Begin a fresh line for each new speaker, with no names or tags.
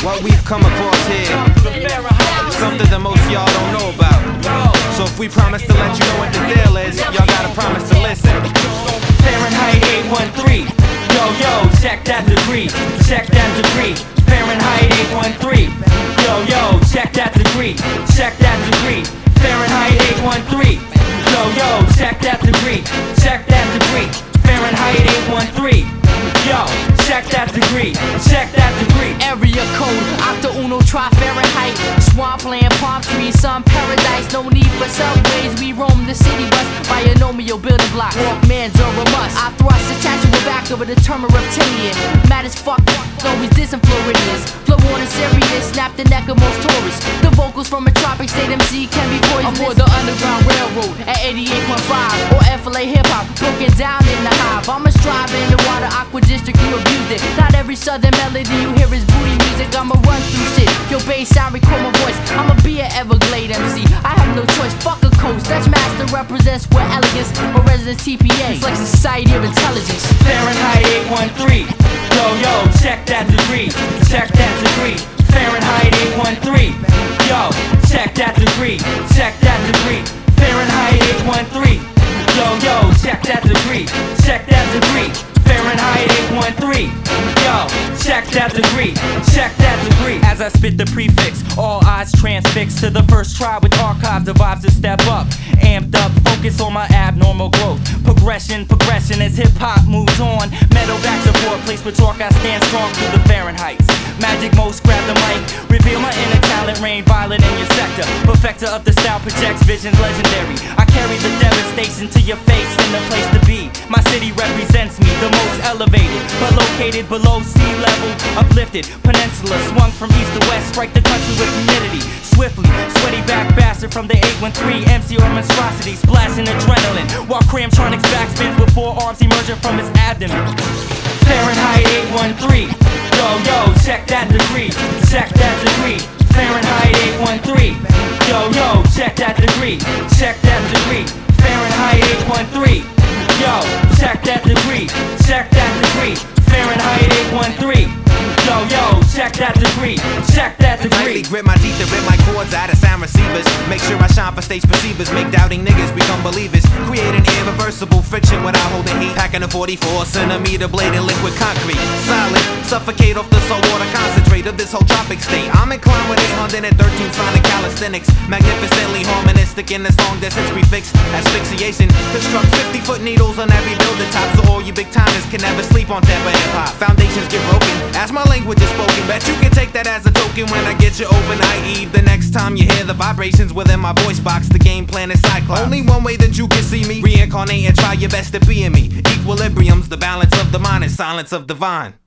What we've come across here is something that most of y'all don't know about. So if we promise to let you know what the deal is, y'all gotta promise to listen.
Fahrenheit 813. Yo, yo, check that degree. Check that degree. Fahrenheit 813. Yo, yo, check that degree. Check that degree. Fahrenheit 813. Yo, yo, check that degree. Check that degree. Fahrenheit 813. Yo, check that degree. Check that degree.
Area code, Octa Uno, try Fahrenheit. Swampland, palm trees, sun paradise. No need for subways, we roam the city bus. Binomial building block, Walkmans are a must. I thrust the tactical back over the term of reptilian. Mad as fuck, always dissing Floridians. Flow on and serious, snap the neck of most tourists. The vocals from a tropic state MC can be poisonous. Aboard the Underground Railroad at 88.5 or FLA Hip Hop, broken down in the hive. I'ma strive in the water, Aqua District, you abused it. Not every southern melody you hear is booty music. I'ma run through shit. Yo, bass sound, record my voice. I'ma be an Everglade MC. I have no choice. Fuck a coast. Dutch master represents with elegance. Or resident TPA. It's like society of intelligence.
Fahrenheit 813. Yo, yo, check that degree. Check that degree. Fahrenheit 813. Yo, check that degree. Check that degree. Fahrenheit 813. Yo, yo, check that degree. Check that degree. Fahrenheit 813. Yo, check that degree. Check that degree. As I spit the prefix, all eyes transfixed to the first try with archives the vibes to step up. Amped up, focus on my abnormal growth. Progression as hip hop moves on. Metal back support, place with talk, I stand strong through the Fahrenheits. Magic most grab the mic, reveal my inner talent, rain violent in your sector. Perfecter of the style projects visions legendary. I carry the devastation to your face in the place to be. My city represents me, the most elevated, but located below sea level. Uplifted, peninsula swung from east to west, strike the country with humidity. Swiftly, sweaty back bastard from the 813 MC or monstrosity, splashing adrenaline while Cramtronics backspins with forearms emerging from his abdomen. Fahrenheit 813. Yo, yo, check that degree. Check that degree. Fahrenheit 813. Yo, yo, check that degree. Check that degree. Fahrenheit 813. Yo, check that degree. Check that degree. Fahrenheit 813. Yo, yo, check that degree. Check that degree.
Lightly grip my teeth and rip my chords out of sound receivers. Make sure I shine for stage perceivers. Make doubting niggas become believers. Create an irreversible friction without holding heat. Packing a 44cm blade in liquid concrete. Solid, suffocate off the salt water concentrate of this whole tropic state. I'm inclined with 813 sonic calisthenics. Magnificently harmonistic in this long distance prefix. Asphyxiation. Construct 50-foot needles on every building top. So all you big timers can never sleep on Tampa hip hop. Foundations get broken as my language is spoken. Bet you can take that as a token when I get you open, i.e. the next time you hear the vibrations within my voice box. The game plan is Cyclops. Only one way that you can see me. Reincarnate and try your best to be in me. Equilibrium's the balance of the mind and silence of divine.